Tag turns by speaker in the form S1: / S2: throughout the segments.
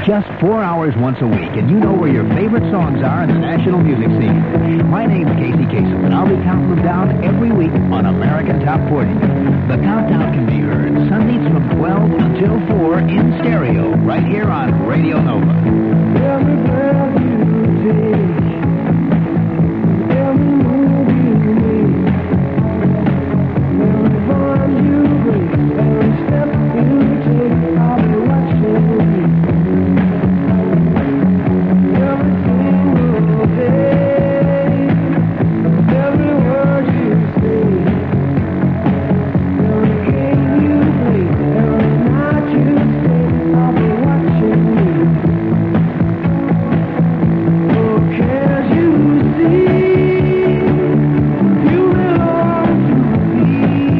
S1: Just 4 hours once a week, and you know where your favorite songs are in the national music scene. My name's Casey Kasem, and I'll be counting them down every week on American Top 40. The countdown can be heard Sundays from 12 until 4 in stereo, right here on Radio Nova.
S2: Every breath you take, every move you make, every bond you break, every step you take, I'll be watching you. Every single day, every word you say, every game you play, every night you stay, I'll be watching you. Can't you see, you belong to me.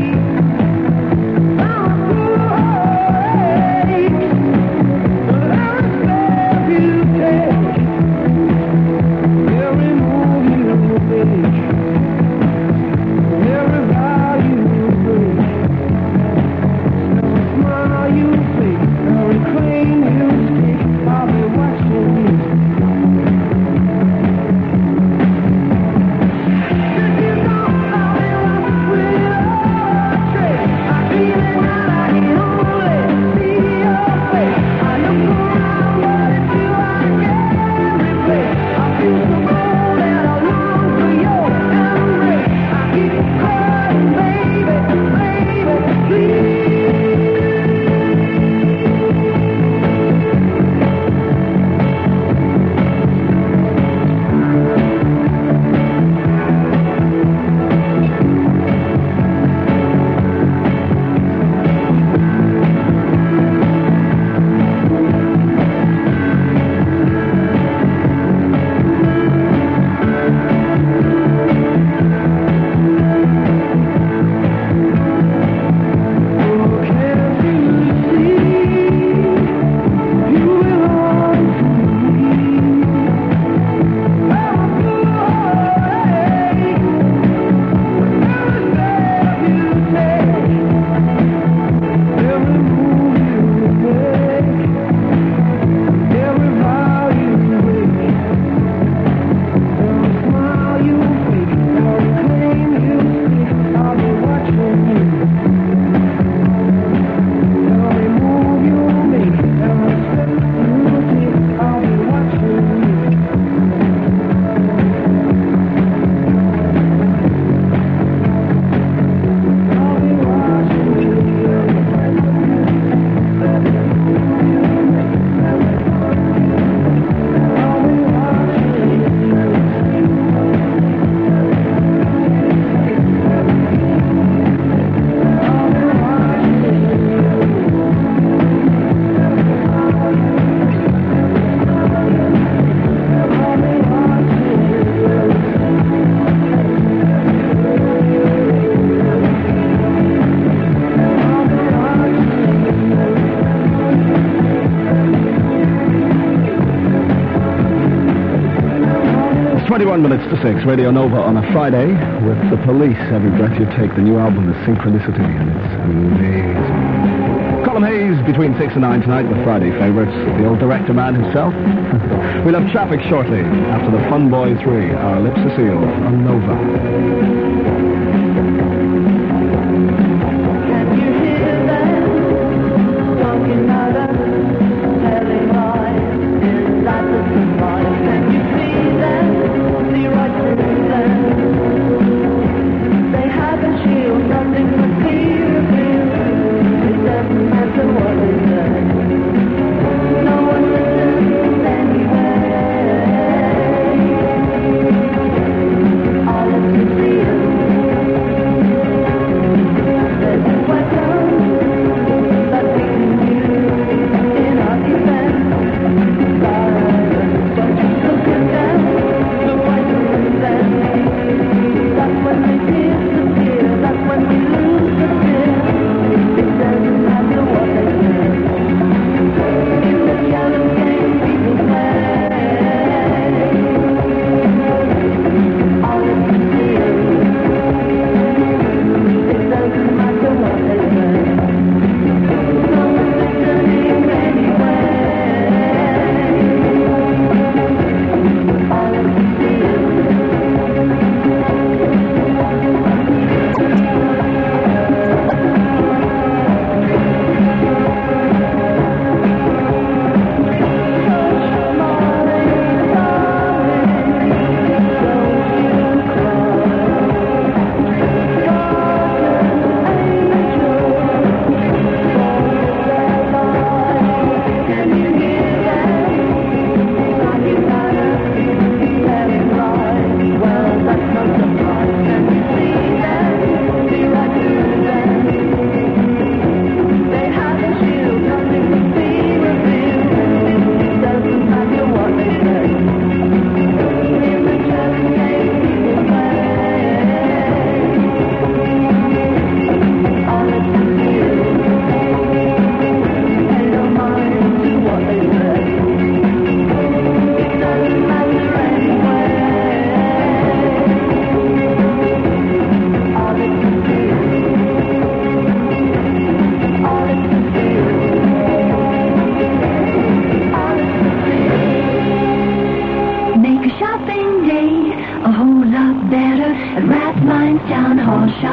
S2: I'm afraid, but every step you take, every move you make, every vow you break, every smile you fake, every claim you stake, I'll be watching you.
S3: It's 21 minutes to 6, Radio Nova on a Friday with The Police. Every Breath You Take. The new album is Synchronicity, and it's amazing. Colin Hayes between 6 and 9 tonight with Friday favourites. The old director man himself. We'll have traffic shortly after the Fun Boy 3. Our lips are sealed on Nova.
S2: All of you see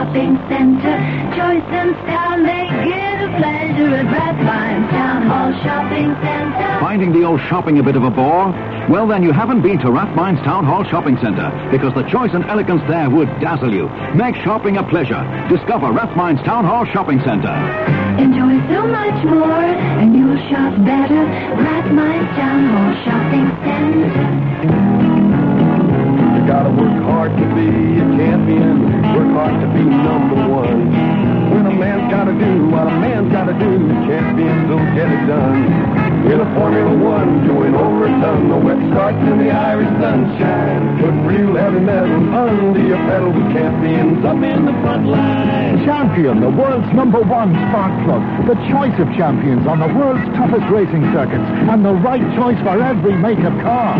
S4: Shopping Center. Choice and style make it a pleasure at Rathmines Town Hall Shopping Center.
S5: Finding the old shopping a bit of a bore? Well, then you haven't been to Rathmines Town Hall Shopping Center, because the choice and elegance there would dazzle you. Make shopping a pleasure. Discover Rathmines Town Hall Shopping Center.
S4: Enjoy so much more, and you'll shop better. Rathmines Town Hall Shopping Center.
S2: You gotta work hard to be a champion. Work hard to be number one. When a man's gotta do what a man's gotta do, champions will get it done. In a Formula One, doing over a ton, the wet starts in the Irish sunshine. Put real heavy metal under your pedal with champions up in the front line.
S3: Champion, the world's #1 spark plug. The choice of champions on the world's toughest racing circuits. And the right choice for every make of car.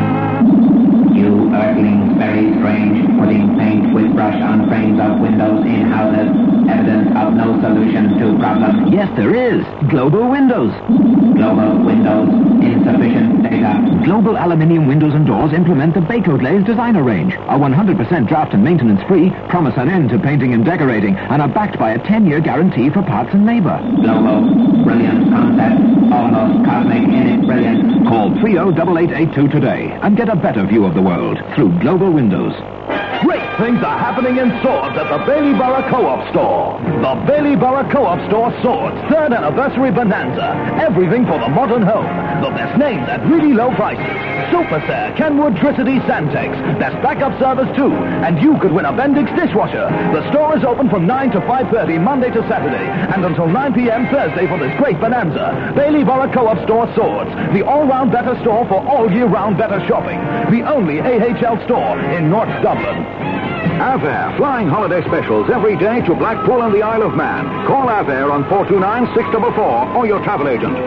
S6: You earthlings, very strange, putting paint with brush on frames of windows in houses. Evidence of no solution to problem.
S1: Yes, there is. Global Windows.
S6: Global Windows, insufficient data.
S1: Global aluminium windows and doors implement the Baco Glaze designer range. Are 100% draft and maintenance free, promise an end to painting and decorating, and are backed by a 10-year guarantee for parts and labor.
S6: Global, brilliant concept, almost cosmic in its brilliance.
S1: Call 308882 today and get a better view of the world through Global Windows.
S3: Great things are happening in Swords at the Bailey Borough Co-op Store. The Bailey Borough Co-op Store Swords 3rd Anniversary Bonanza. Everything for the modern home. The best names at really low prices. Supercare, Kenwood, Tricity, Santex. Best backup service too. And you could win a Bendix dishwasher. The store is open from 9 to 5:30 Monday to Saturday and until 9 p.m. Thursday for this great bonanza. Bailey Borough Co-op Store Swords. The all-round better store for all year-round better shopping. The only AHL store in North Dublin.
S5: Avair, flying holiday specials every day to Blackpool and the Isle of Man. Call Avair on 429-644 or your travel agent.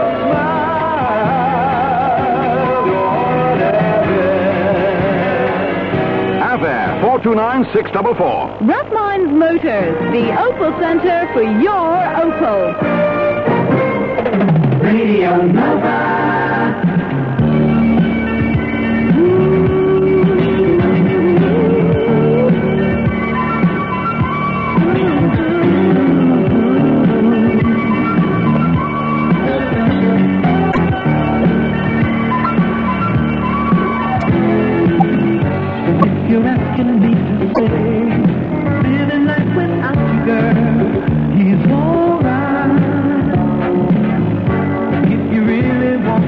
S5: Avair, 429-644.
S7: Rathmines Motors, the Opel Center for your Opel.
S6: Radio Nova.
S2: You're asking me to stay, living life without you, girl. He's alright. If you really want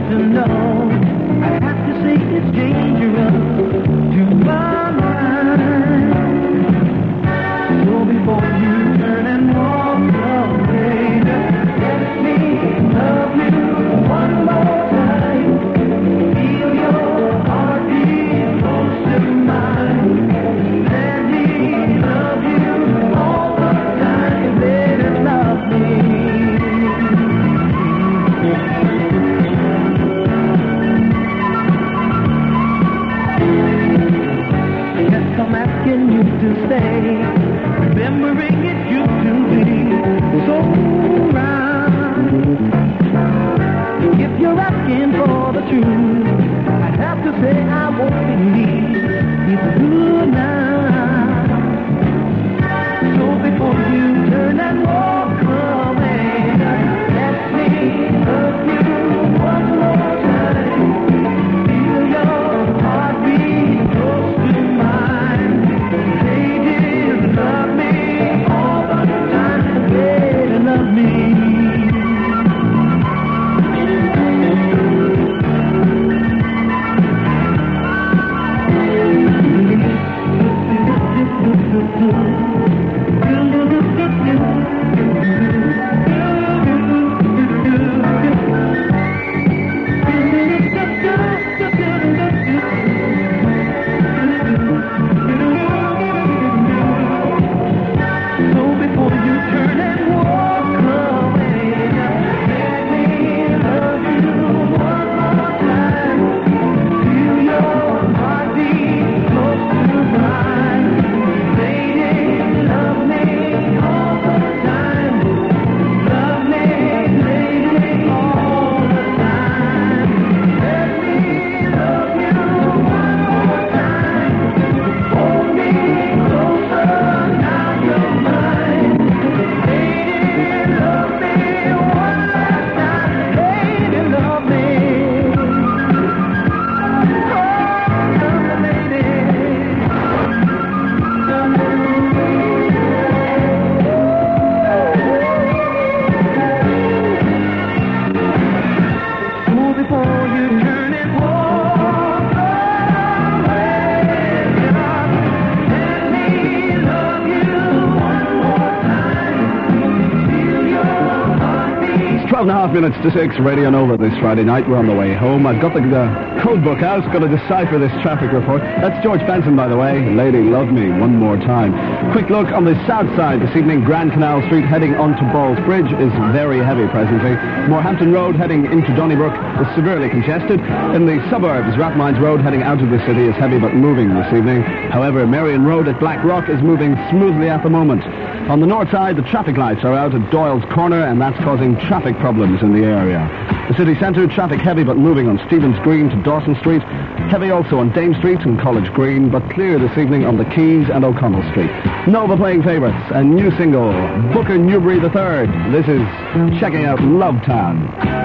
S3: 6 Radio Nova this Friday night. We're on the way home. I've got the code book out, got to decipher this traffic report. That's George Benson, by the way. Lady Love Me, one more time. Quick look on the south side this evening. Grand Canal Street heading onto Balls Bridge is very heavy presently. Morehampton Road heading into Donnybrook is severely congested. In the suburbs, Rathmines Road heading out of the city is heavy but moving this evening. However, Marion Road at Blackrock is moving smoothly at the moment. On the north side, the traffic lights are out at Doyle's Corner, and that's causing traffic problems in the area. The city centre, traffic heavy but moving on Stevens Green to Dawson Street. Heavy also on Dame Street and College Green, but clear this evening on the Quays and O'Connell Street. Nova playing favourites, a new single, Booker Newbury III. This is checking out Love Town.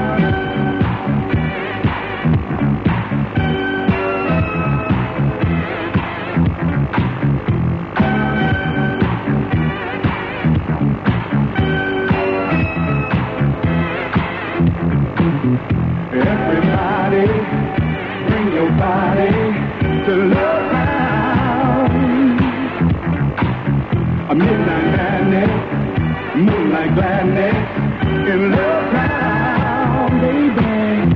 S2: Everybody, bring your body to Love Town. A midnight madness, moonlight gladness in Love Town, baby.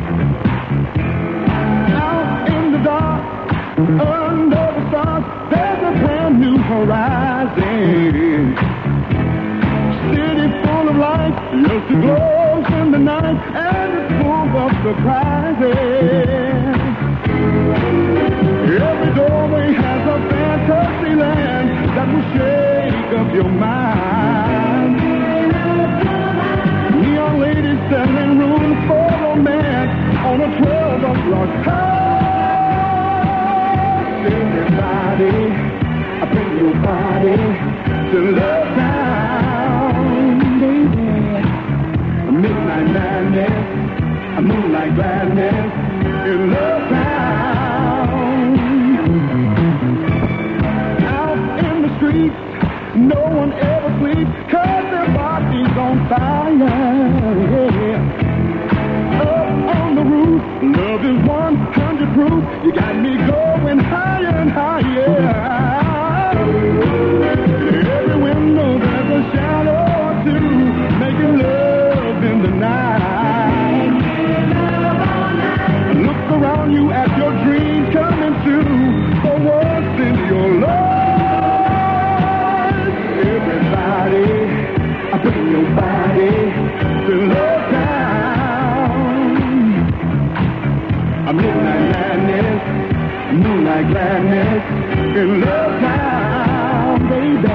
S2: Out in the dark, under the stars, there's a brand new horizon. City full of light, look the glows in the night, and it's full of surprises. Every doorway has a fantasy land that will shake up your mind. Neon ladies selling room for romance on a 12 o'clock time. Everybody, I bring your body to Love Town, baby. A midnight madness, a moonlight gladness in Love Town. Out in the streets, no one ever sleeps, 'cause their body's on fire. Yeah. Up on the roof, love is 100 proof. You got me going higher and higher. Every window there's a shadow or two, making love in the night. Look around you at your dreams coming true. For once in your life, everybody, I bring your body to Love Town. A midnight madness, moonlight gladness in Love Town, baby.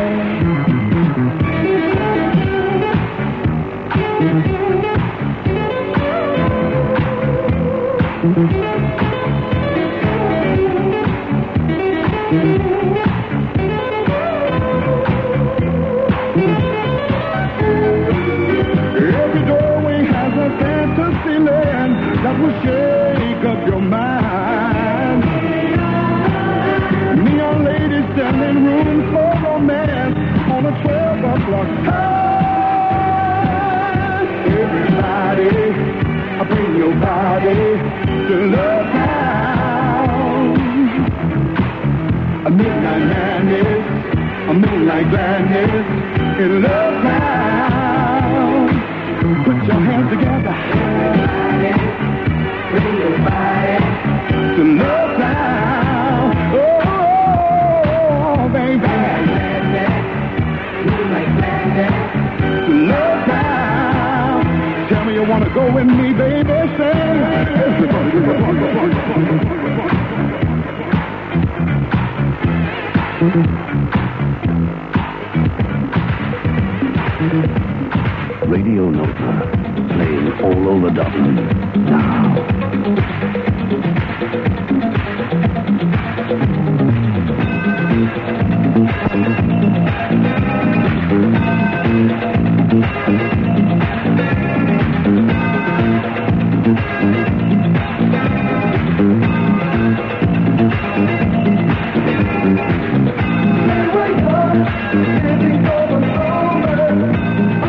S2: Every doorway has a fantasy land that will shake up your mind. Neon ladies selling room for romance on a 12 o'clock time. Everybody, I bring your body to Love Town. A midnight madness, a moonlight gladness in Love Town. Put your hands together. Bring your body to Love Town. Oh, baby. To Love Town. Tell me you want to go with me, baby. Say,
S8: Radio Nova, playing all over Dublin now.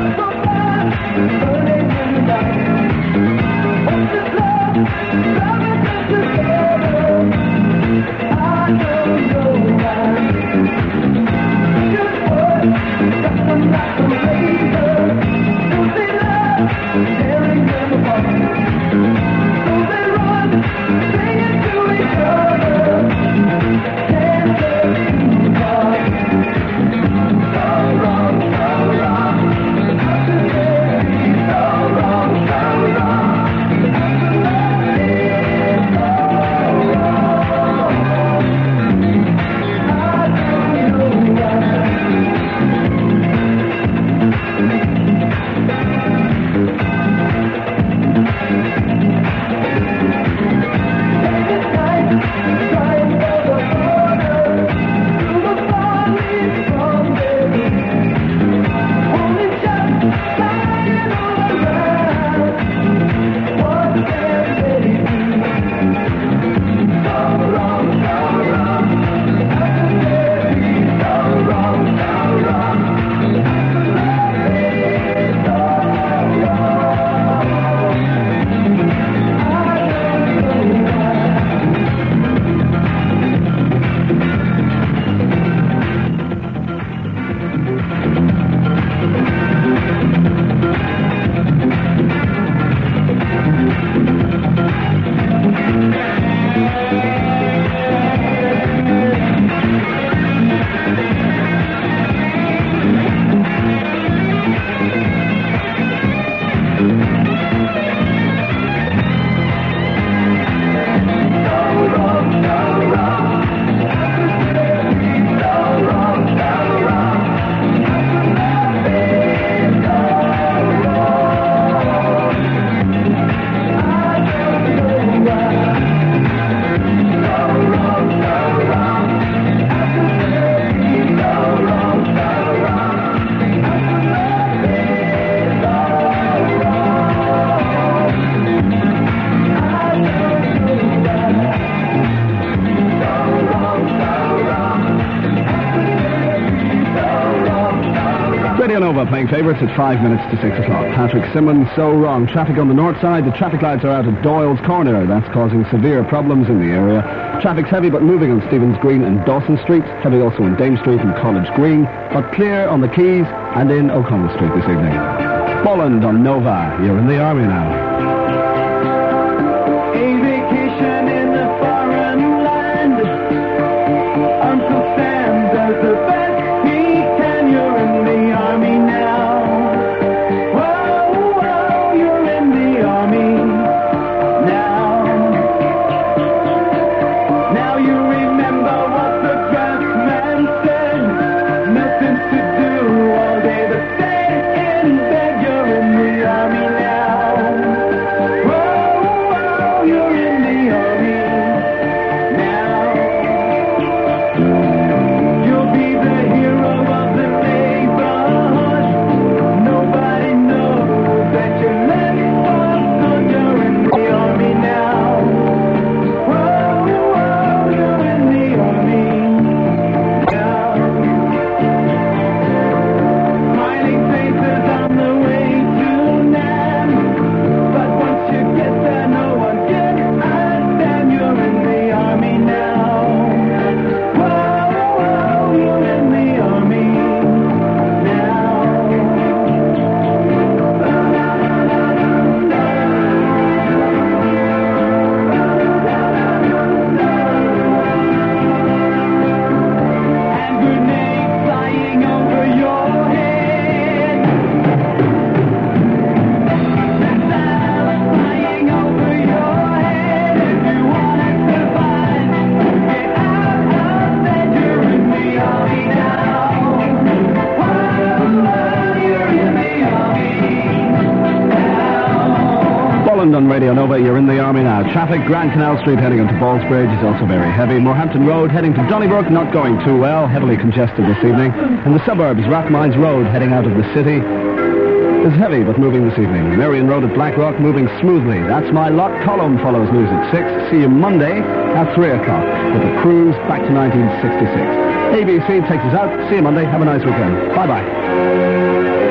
S2: Love
S3: playing favourites at 5 minutes to 6 o'clock. Patrick Simmons, So Wrong. Traffic on the north side. The traffic lights are out at Doyle's Corner. That's causing severe problems in the area. Traffic's heavy but moving on Stevens Green and Dawson Streets. Heavy also in Dame Street and College Green. But clear on the Quays and in O'Connell Street this evening. Bolland on Nova. You're in the army now.
S2: A vacation in a foreign land. Uncle Sam does the best he can. You're in the army now. Whoa, whoa, you're in the army now. Now you remember what the draftsman said. Nothing to do all day but stay in bed. You're in the army now. Whoa, you're in the army now. You'll be the hero of the neighborhood. Nobody knows that you left for good. You're in the army now. Whoa, you're in the army now. Smiling faces on the way to Nam. But once you get there, no one can understand. You're in the army now. Whoa, you're in the army now. And grenades flying over your head. Missiles flying over your head. If you want to survive, get out of bed. You're in the army now. Whoa, you're in the army now.
S3: Bolland on Radio Nova, you're in the army now. Traffic, Grand Canal Street heading into Ballsbridge is also very heavy. Morehampton Road heading to Donnybrook, not going too well, heavily congested this evening. In the suburbs, Rathmines Road heading out of the city is heavy but moving this evening. Marion Road at Blackrock moving smoothly. That's my lot. Column follows news at 6. See you Monday at 3 o'clock with the cruise back to 1966. ABC takes us out. See you Monday. Have a nice weekend. Bye-bye.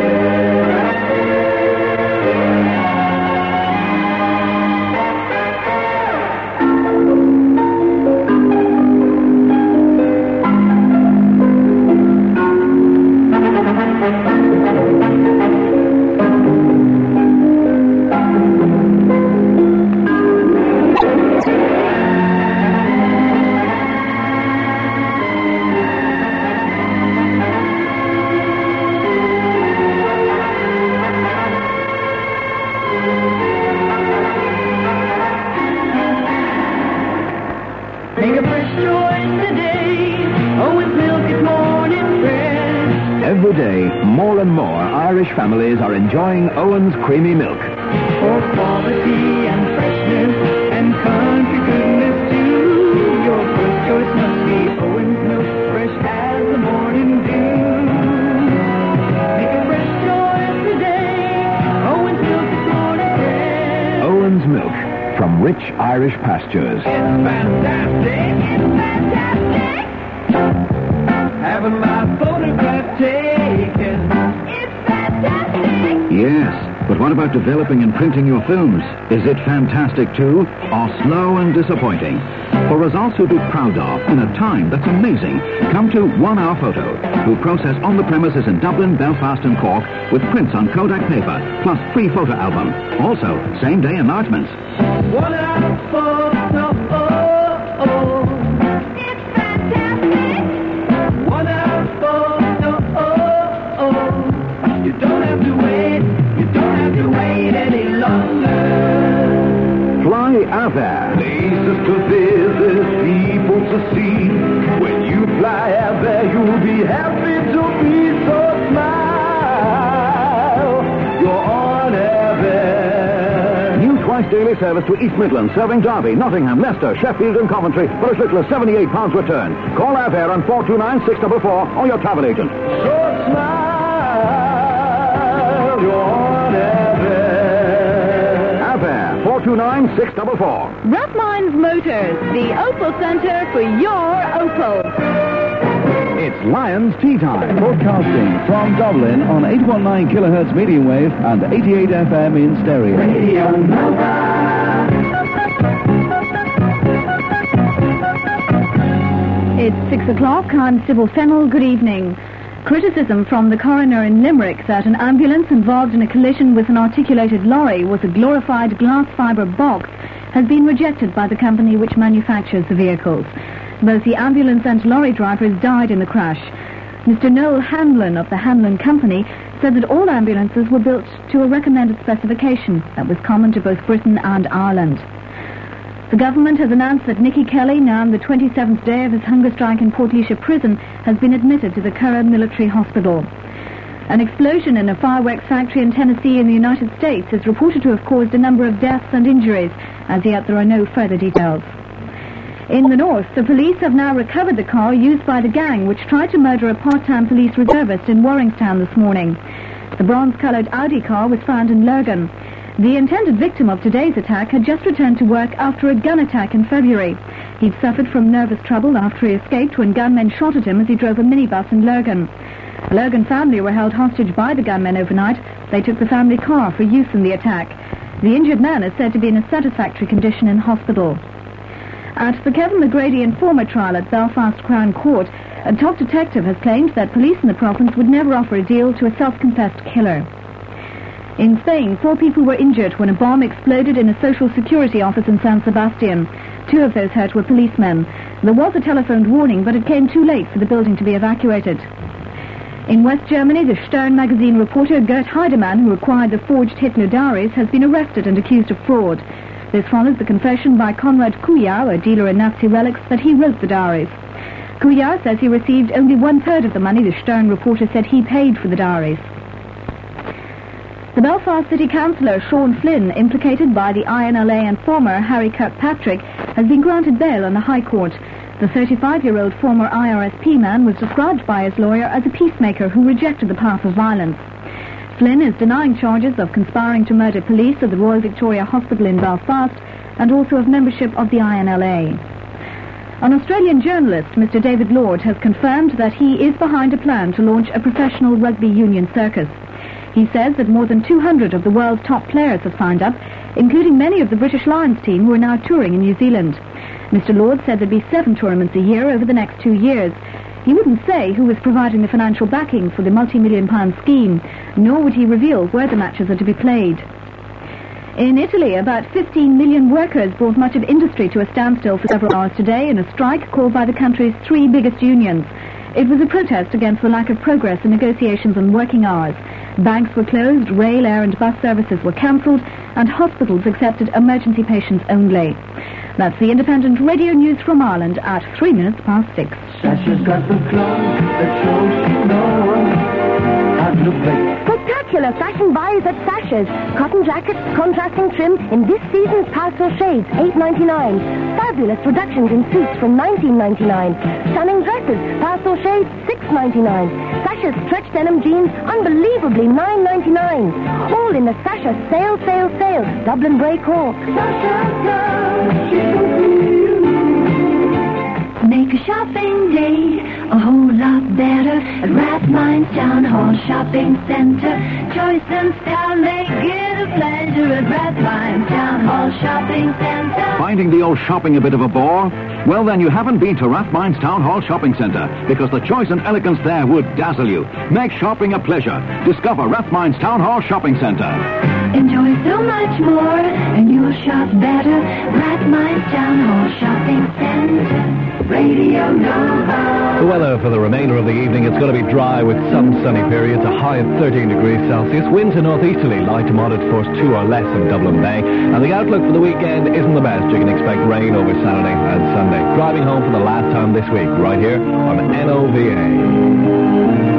S2: Make a fresh choice today. Oh, with milk it's morning fresh.
S5: Every day, more and more Irish families are enjoying Owen's creamy milk.
S2: For quality and freshness and country goodness too. Your first choice must be Owen's milk, fresh as the morning dew. Make a fresh choice today. Owen's milk is morning fresh.
S5: Owen's milk from rich Irish pastures.
S2: It's fantastic. It's fantastic. Having my photograph taken. It's fantastic.
S5: Yes, but what about developing and printing your films? Is it fantastic too, or slow and disappointing? For results you'll be proud of in a time that's amazing, come to 1 Hour Photo, who process on the premises in Dublin, Belfast and Cork with prints on Kodak paper, plus free photo album. Also, same-day enlargements.
S2: 1 Hour Photo. It's fantastic. 1 Hour Photo. You don't have to wait. You don't have to wait any longer.
S5: Fly Avair.
S2: Places to visit, people to see. When you fly out there, you'll be happy to be so smile. You're on Avair.
S5: New twice daily service to East Midlands, serving Derby, Nottingham, Leicester, Sheffield and Coventry for as little as £78 return. Call Avair on 429-644 or your travel agent.
S2: So smile. You're on Avair.
S5: Avair, 429-644.
S7: Rathmines Motors, the Opel Centre for your Opel.
S3: It's Lions Tea Time. Broadcasting from Dublin on 819 kilohertz medium wave and 88 FM in stereo.
S4: Radio Nova.
S7: It's 6 o'clock. I'm Sybil Fennell. Good evening. Criticism from the coroner in Limerick that an ambulance involved in a collision with an articulated lorry was a glorified glass fibre box has been rejected by the company which manufactures the vehicles. Both the ambulance and lorry drivers died in the crash. Mr. Noel Hanlon of the Hanlon Company said that all ambulances were built to a recommended specification that was common to both Britain and Ireland. The government has announced that Nicky Kelly, now on the 27th day of his hunger strike in Portlaoise prison, has been admitted to the Curragh Military Hospital. An explosion in a fireworks factory in Tennessee in the United States is reported to have caused a number of deaths and injuries. As yet, there are no further details. In the north, the police have now recovered the car used by the gang which tried to murder a part-time police reservist in Warringstown this morning. The bronze-coloured Audi car was found in Lurgan. The intended victim of today's attack had just returned to work after a gun attack in February. He'd suffered from nervous trouble after he escaped when gunmen shot at him as he drove a minibus in Lurgan. The Lurgan family were held hostage by the gunmen overnight. They took the family car for use in the attack. The injured man is said to be in a satisfactory condition in hospital. At the Kevin McGrady informer trial at Belfast Crown Court, a top detective has claimed that police in the province would never offer a deal to a self-confessed killer. In Spain, 4 people were injured when a bomb exploded in a social security office in San Sebastian. 2 of those hurt were policemen. There was a telephoned warning, but it came too late for the building to be evacuated. In West Germany, the Stern magazine reporter Gert Heidemann, who acquired the forged Hitler diaries, has been arrested and accused of fraud. This follows the confession by Konrad Kujau, a dealer in Nazi relics, that he wrote the diaries. Kujau says he received only 1/3 of the money the Stern reporter said he paid for the diaries. The Belfast City Councillor Sean Flynn, implicated by the INLA informer Harry Kirkpatrick, has been granted bail on the High Court. The 35-year-old former IRSP man was described by his lawyer as a peacemaker who rejected the path of violence. Flynn is denying charges of conspiring to murder police at the Royal Victoria Hospital in Belfast and also of membership of the INLA. An Australian journalist, Mr. David Lord, has confirmed that he is behind a plan to launch a professional rugby union circus. He says that more than 200 of the world's top players have signed up, including many of the British Lions team who are now touring in New Zealand. Mr. Lord said there'd be 7 tournaments a year over the next 2 years. He wouldn't say who is providing the financial backing for the multi-million-pound scheme, nor would he reveal where the matches are to be played. In Italy, about 15 million workers brought much of industry to a standstill for several hours today in a strike called by the country's 3 biggest unions. It was a protest against the lack of progress in negotiations on working hours. Banks were closed, rail, air and bus services were cancelled, and hospitals accepted emergency patients only. That's the Independent Radio News from Ireland at 3 minutes past 6.
S2: Sasha's got the clothes that shows she knows how to play.
S9: Spectacular fashion buys at Sasha's. Cotton jackets, contrasting trim in this season's pastel shades, $8.99. Fabulous reductions in suits from $19.99. Stunning dresses, pastel shades, $6.99. Sasha's stretch denim jeans, unbelievably $9.99. All in the Sasha sale. Dublin Bray Cork.
S4: Make a shopping day a whole lot better at Rathmines Town Hall Shopping Center. Choice and style make it a pleasure at Rathmines Town Hall Shopping Center.
S5: Finding the old shopping a bit of a bore? Well, then you haven't been to Rathmines Town Hall Shopping Centre, because the choice and elegance there would dazzle you. Make shopping a pleasure. Discover Rathmines Town Hall Shopping Centre.
S4: Enjoy so much more, and you'll shop better. Rathmines Town Hall Shopping Center. Radio Nova.
S3: The weather for the remainder of the evening, it's going to be dry with some sunny periods, a high of 13 degrees Celsius. Wind to northeasterly, light to moderate force 2 or less in Dublin Bay. And the outlook for the weekend isn't the best. You can expect rain over Saturday and Sunday. Driving home for the last time this week, right here on NOVA.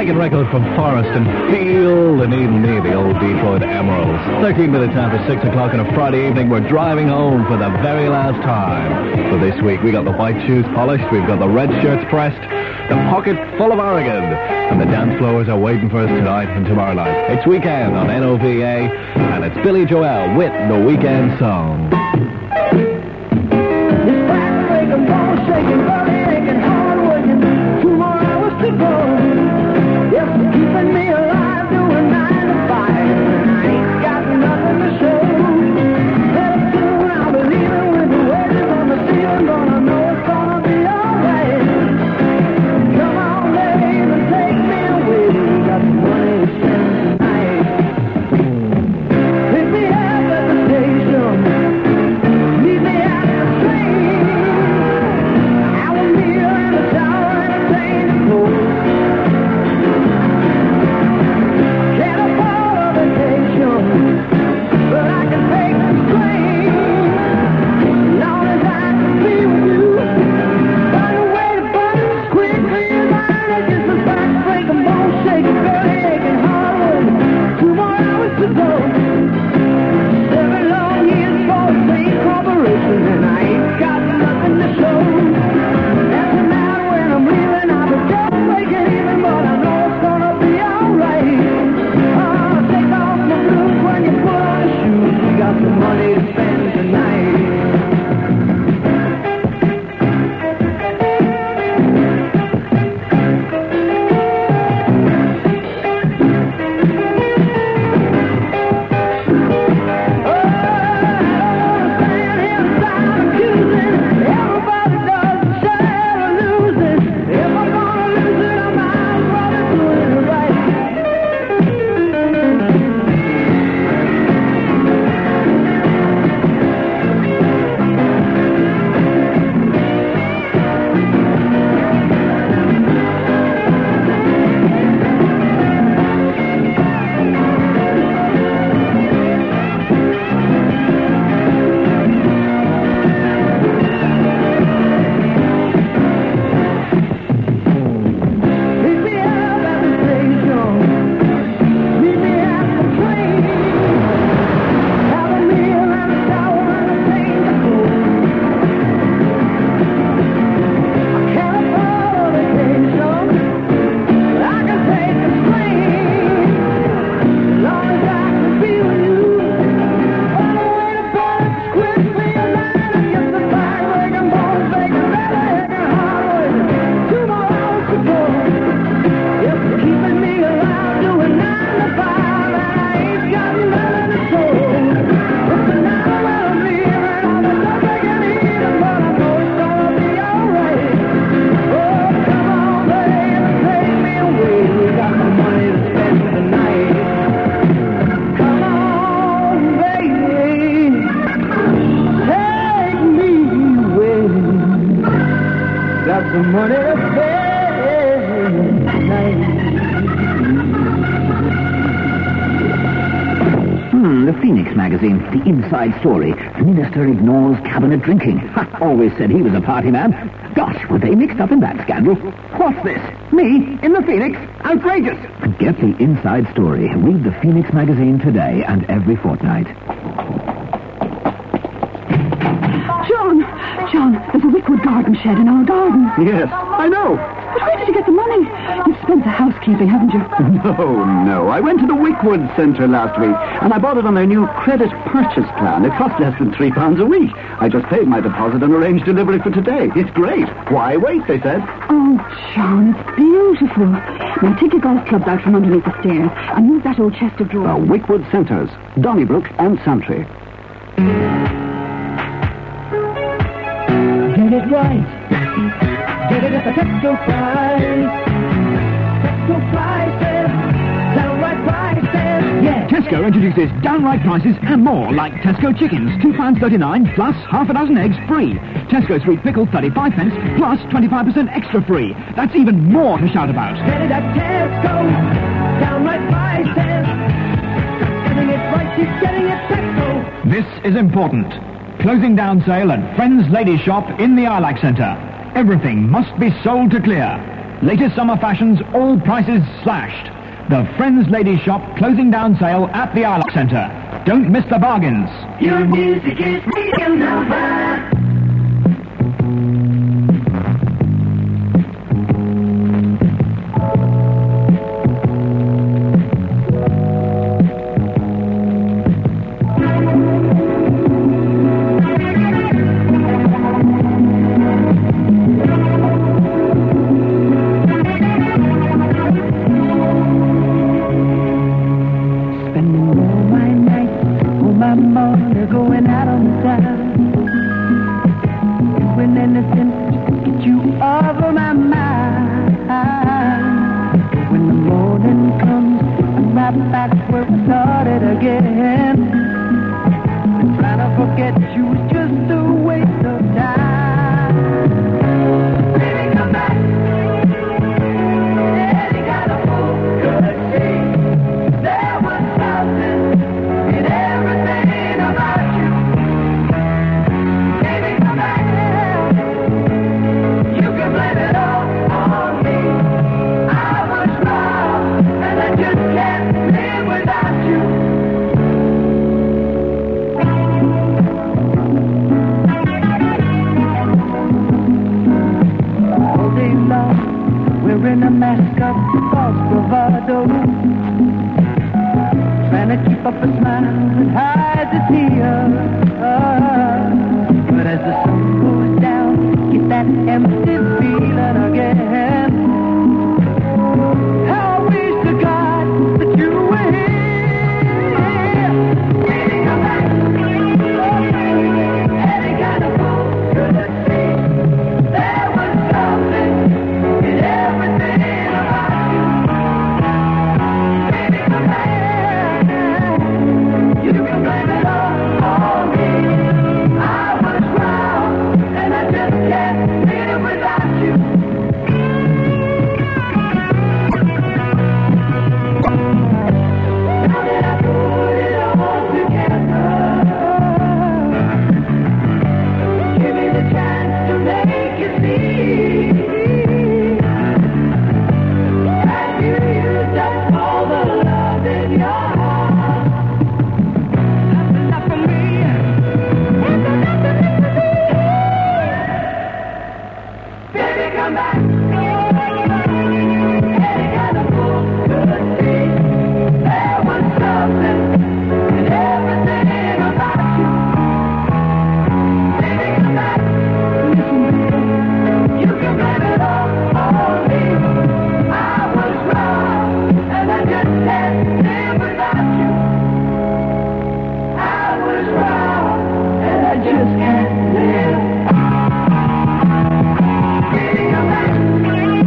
S3: second record from Forrest and Feel the Need and Me, the old Detroit Emeralds. 13 minutes after 6 o'clock on a Friday evening, we're driving home for the very last time. For this week, we got the white shoes polished, we've got the red shirts pressed, the pocket full of Oregon, and the dance floors are waiting for us tonight and tomorrow night. It's Weekend on NOVA, and it's Billy Joel with the Weekend Song.
S2: Shaking, body aching, hard working, 2 more hours to go. Yes, keeping me alive, doing 9 to 5, and I ain't got nothing to show. Well, soon I'll be leaving with the wages on the ceiling, gonna know it's gonna be alright. Come on, babe, and take me away. Got some money to spend tonight. Pick me up at the station, meet me at the train.
S1: The Phoenix magazine, the inside story. Minister ignores cabinet drinking. Always said he was a party man. Gosh, were they mixed up in that scandal? What's this? Me in the Phoenix? Outrageous! Get the inside story. Read the Phoenix magazine today and every fortnight.
S7: John, there's a Wickwood garden shed in our garden.
S3: Yes, I know.
S7: But where did you get the money? You've spent the housekeeping, haven't you?
S10: No. I went to the Wickwood Centre last week, and I bought it on their new credit purchase plan. It cost less than £3 a week. I just paid my deposit and arranged delivery for today. It's great. Why wait, they said.
S7: Oh, John, it's beautiful. Now take your golf clubs out from underneath the stairs and use that old chest of drawers.
S10: Wickwood Centres, Donnybrook and Santry.
S2: Get it right. Get it at the Tesco price. Tesco prices. Downright prices. Yeah.
S1: Tesco introduces downright prices and more, like Tesco chickens, £2.39 plus half a dozen eggs free. Tesco sweet pickle, 35 pence plus 25% extra free. That's even more to shout about.
S2: Get it at Tesco. Downright prices. Getting it right, she's getting it Tesco.
S1: This is important. Closing down sale at Friends Ladies Shop in the Ilac Centre. Everything must be sold to clear. Latest summer fashions, all prices slashed. The Friends Ladies Shop closing down sale at the Arlock Centre. Don't miss the bargains.
S4: Your music is Radio Nova.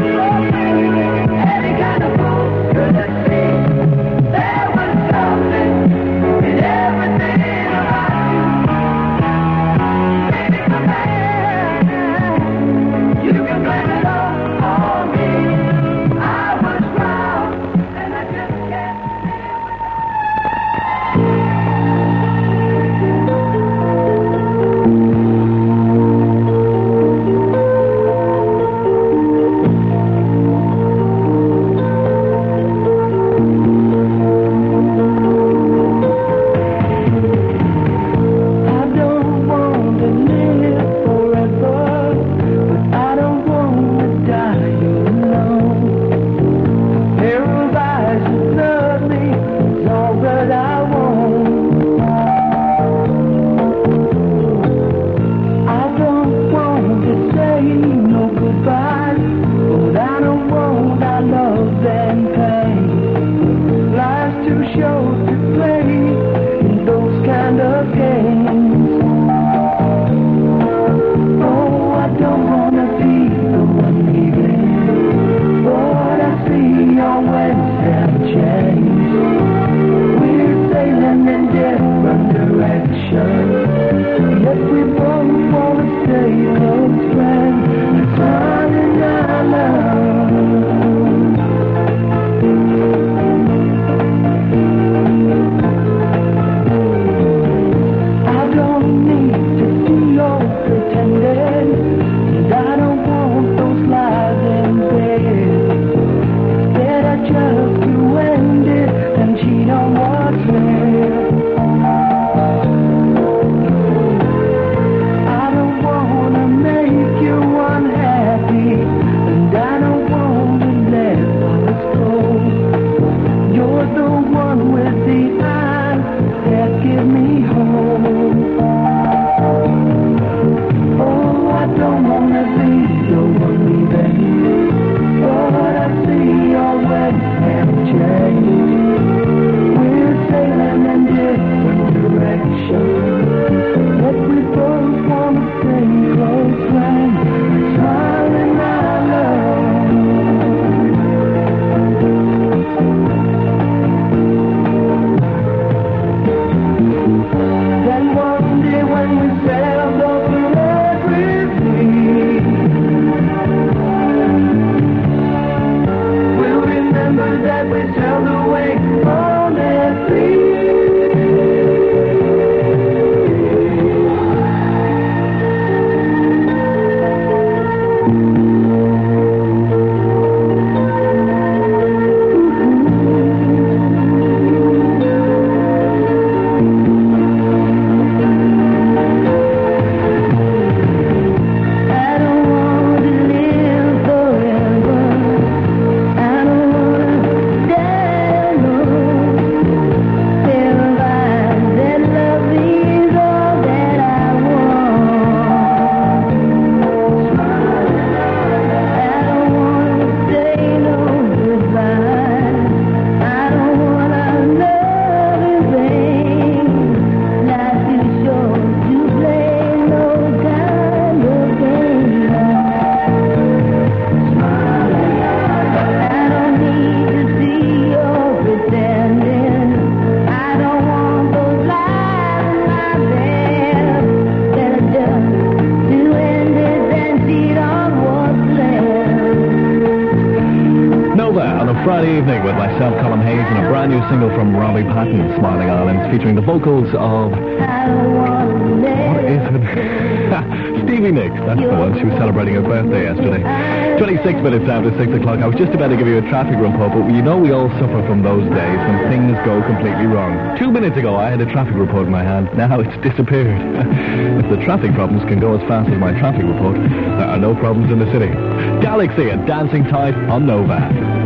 S4: There was something
S3: Friday evening with myself, Colin Hayes, and a brand new single from Robbie Patton, Smiling Islands, featuring the vocals of... What is it? Stevie Nicks, that's the one. She was celebrating her birthday yesterday. 26 minutes after 6 o'clock. I was just about to give you a traffic report, but you know we all suffer from those days when things go completely wrong. 2 minutes ago, I had a traffic report in my hand. Now it's disappeared. If the traffic problems can go as fast as my traffic report, there are no problems in the city. Galaxy and Dancing Tight on Nova.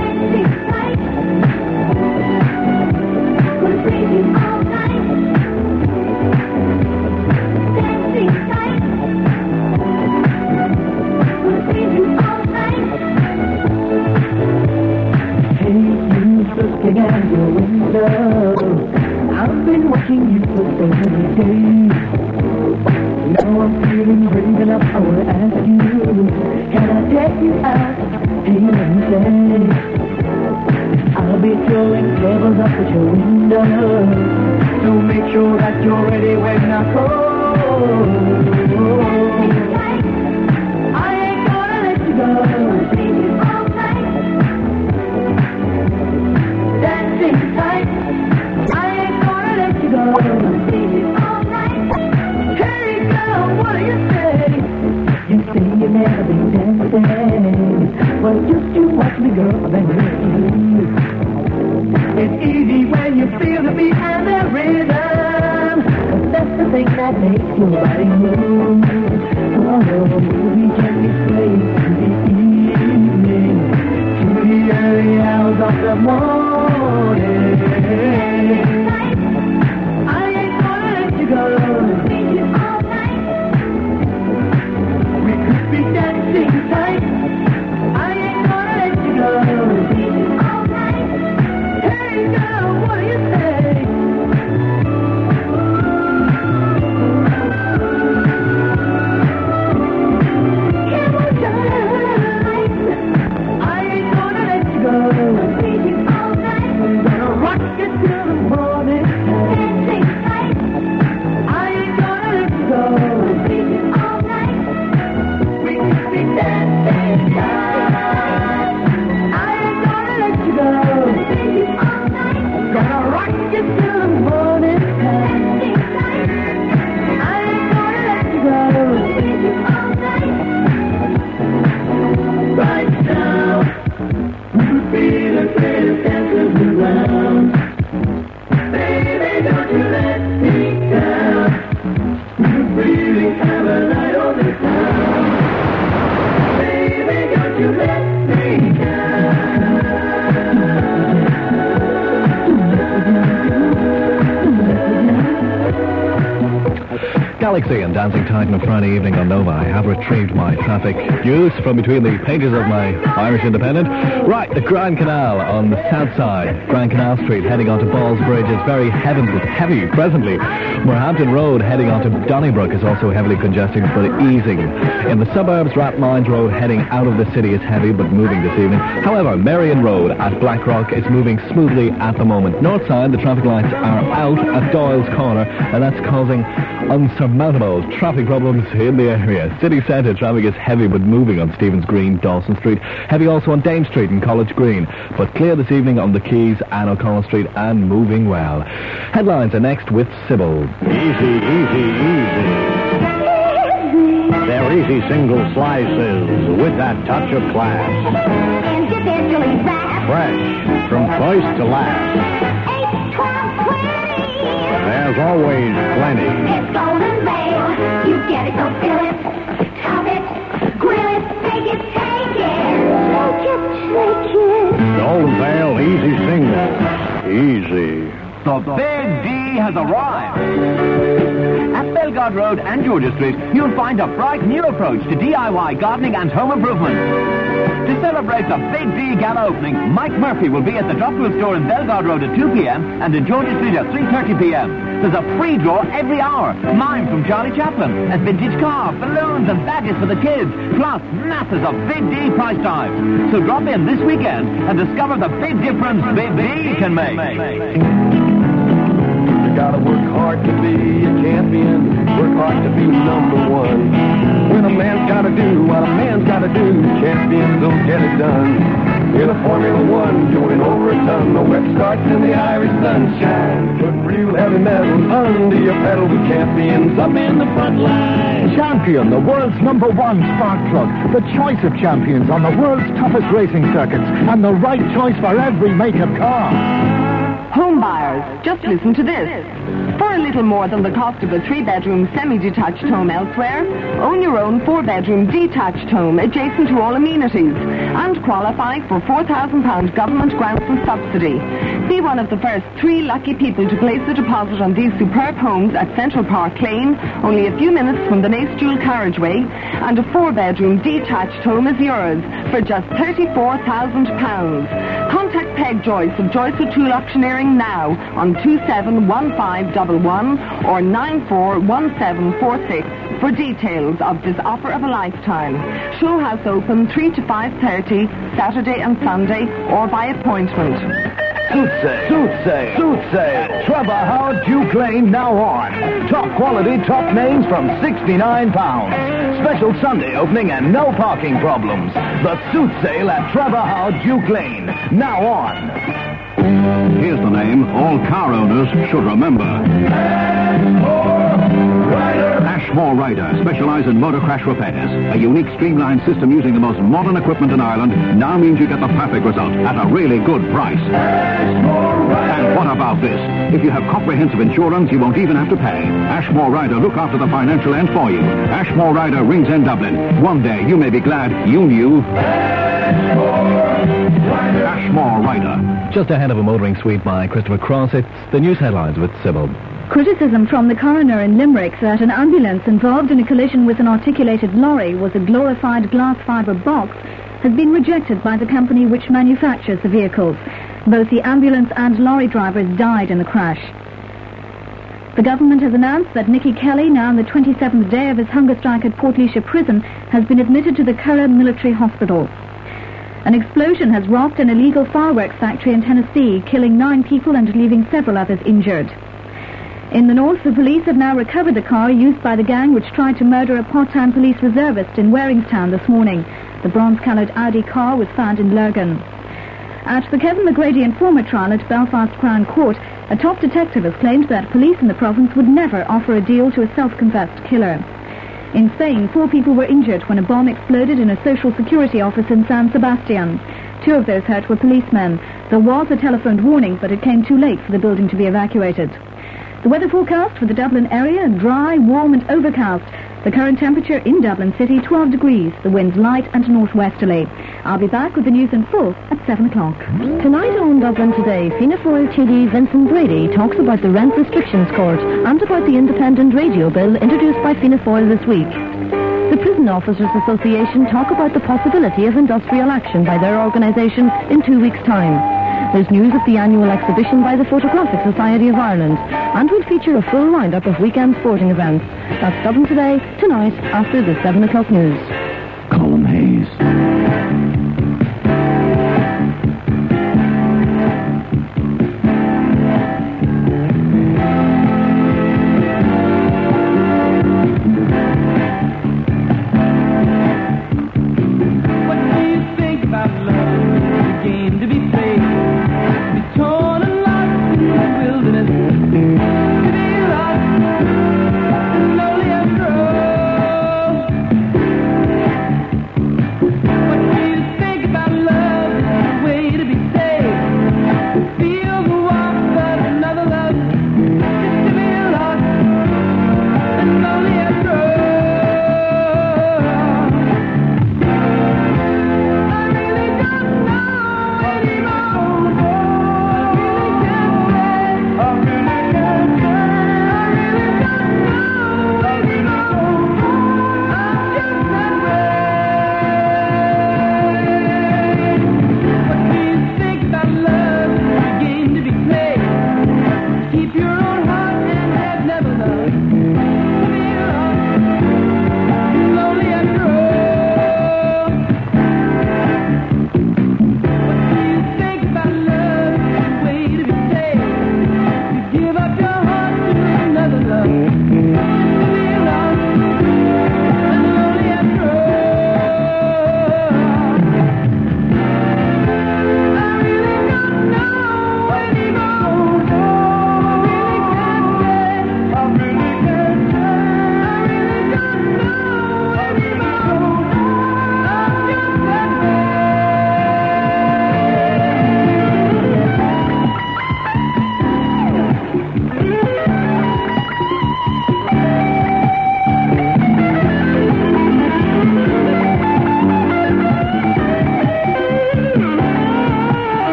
S11: I've been watching you for so many days. Now I'm feeling brave enough, I want to ask you, can I take you out? Hey, let me say, I'll be throwing pebbles up at your window, so make sure that you're ready when I call. I ain't gonna let you go. Dancing tight, I ain't gonna let you go. Hey girl, what do you say? You say you've never been dancing. Well, just you watch me, girl, then you. It's easy when you feel the beat and the rhythm. But that's the thing that makes your body move. Oh, we gently sway to the evening, to the early hours of the morning. I ain't gonna let you go. We could be dancing tight. I ain't gonna let you go. Hey girl, what do you say? Come on, darling. I ain't gonna let you go. We're gonna rock it till the morning. I ain't gonna let you go. We could be dancing tight. I ain't gonna let you go. Gonna rock it till the morning. I ain't gonna let you go. Right now, we'll be the greatest dancers around. Baby, don't you let me down. We really have a night on the town. Baby, don't you let me down.
S3: Galaxy and Dancing Tight on a Friday evening on Nova. I have retrieved my traffic news from between the pages of my Irish Independent. Right, the Grand Canal on the south side, Grand Canal Street heading onto Balls Bridge is very heavy presently. Moorhampton Road heading onto Donnybrook is also heavily congested but easing. In the suburbs, Rathmines Road heading out of the city is heavy but moving this evening. However, Marion Road at Blackrock is moving smoothly at the moment. North side, the traffic lights are out at Doyle's Corner, and that's causing unsurmountable traffic problems in the area. City centre traffic is heavy but moving on Stephen's Green, Dawson Street. Heavy also on Dame Street and College Green, but clear this evening on the Quays and O'Connell Street and moving well. Headlines are next with Sybil.
S12: Easy, easy, easy. They're easy single slices with that touch of class.
S9: Individually wrapped.
S12: Fresh from first to last.
S9: 8, 12, 20.
S12: There's always plenty.
S9: It's Golden Vale. You get it, so fill it. Top it. Grill it. Take it, take it. Take it, take it.
S12: Golden Vale Easy Single. Easy.
S13: The Big D has arrived. At Bellegarde Road and Georgia Street, you'll find a bright new approach to DIY gardening and home improvement. To celebrate the Big D Gala opening, Mike Murphy will be at the Dockwell store in Bellegarde Road at 2 p.m. and in Georgia Street at 3:30 p.m. There's a free draw every hour. Mine from Charlie Chaplin, a vintage car, balloons and badges for the kids, plus masses of Big D price tags. So drop in this weekend and discover the big difference Big D can make.
S2: gotta work hard to be a champion, work hard to be number one. When a man's gotta do what a man's gotta do, champions will get it done. In a Formula One, doing over a ton, the wet starts in the Irish sunshine. Put real heavy metal under your pedal with champions up in the front line.
S3: Champion, the world's #1 spark plug. The choice of champions on the world's toughest racing circuits. And the right choice for every make of car.
S14: Home buyers, just listen to this. For a little more than the cost of a 3-bedroom semi-detached home elsewhere, own your own 4-bedroom detached home adjacent to all amenities and qualify for £4,000 government grants and subsidy. Be one of the first 3 lucky people to place a deposit on these superb homes at Central Park Lane, only a few minutes from the Nace Dual Carriageway, and a 4-bedroom detached home is yours for just £34,000. Contact Peg Joyce of Joyce O'Toole Auctioneering now on 271511 or 941746 for details of this offer of a lifetime. Show house open 3 to 5:30 Saturday and Sunday or by appointment.
S12: Soothsay at Trevor Howard Duke Lane now on. Top quality, top names from £69. Special Sunday opening and no parking problems. The Suit Sale at Trevor Howard Duke Lane now on.
S5: Here's the name all car owners should remember. Ashmore Rider specialize in motor crash repairs. A unique streamlined system using the most modern equipment in Ireland now means you get the perfect result at a really good price. And what about this? If you have comprehensive insurance, you won't even have to pay. Ashmore Rider look after the financial end for you. Ashmore Rider, Rings End, Dublin. One day you may be glad you knew Ashmore Rider.
S3: Just ahead of a motoring suite by Christopher Cross, it's the news headlines with Sybil.
S7: Criticism from the coroner in Limerick that an ambulance involved in a collision with an articulated lorry was a glorified glass fibre box has been rejected by the company which manufactures the vehicles. Both the ambulance and lorry drivers died in the crash. The government has announced that Nicky Kelly, now on the 27th day of his hunger strike at Portlaoise prison, has been admitted to the Curragh Military Hospital. An explosion has rocked an illegal fireworks factory in Tennessee, killing 9 people and leaving several others injured. In the north, the police have now recovered the car used by the gang which tried to murder a part-time police reservist in Waringstown this morning. The bronze-coloured Audi car was found in Lurgan. At the Kevin McGrady informer trial at Belfast Crown Court, a top detective has claimed that police in the province would never offer a deal to a self-confessed killer. In Spain, 4 people were injured when a bomb exploded in a social security office in San Sebastian. 2 of those hurt were policemen. There was a telephoned warning, but it came too late for the building to be evacuated. The weather forecast for the Dublin area, dry, warm and overcast. The current temperature in Dublin City, 12 degrees. The wind light and northwesterly. I'll be back with the news in full at 7 o'clock.
S9: Tonight on Dublin Today, Fianna Fáil TD Vincent Brady talks about the Rent Restrictions Court and about the independent radio bill introduced by Fianna Fáil this week. The Prison Officers Association talk about the possibility of industrial action by their organisation in 2 weeks' time. There's news of the annual exhibition by the Photographic Society of Ireland, and we'll feature a full roundup of weekend sporting events. That's Dublin Today, tonight, after the 7 o'clock news.
S8: Colin Hayes.